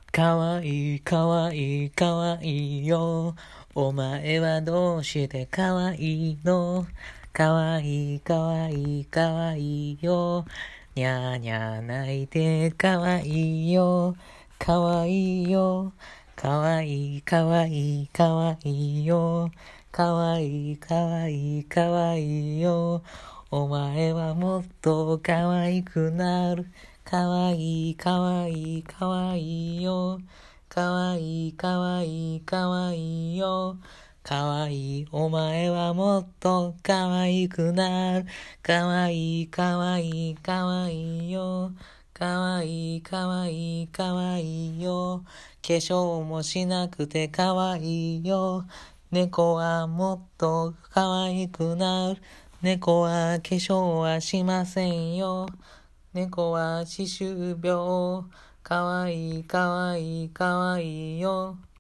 かわいいかわいいかわいいよ。お前はどうしてかわいいの？かわいいかわいいかわいいよ。にゃーにゃー泣いてかわいいよ。かわいいよ。かわいいかわいいかわいいよ。かわいいかわいいかわいいよ。お前はもっとかわいくなる。かわいいかわいいかわいいよ。かわいいかわいいかわいいよ。かわいいお前はもっとかわいくなる。かわいいかわいいかわいいよ。かわいいかわいいかわいいよ。化粧もしなくてかわいいよ。猫はもっとかわいくなる。猫は化粧はしませんよ。猫は歯周病。かわいいかわいいかわいいよ。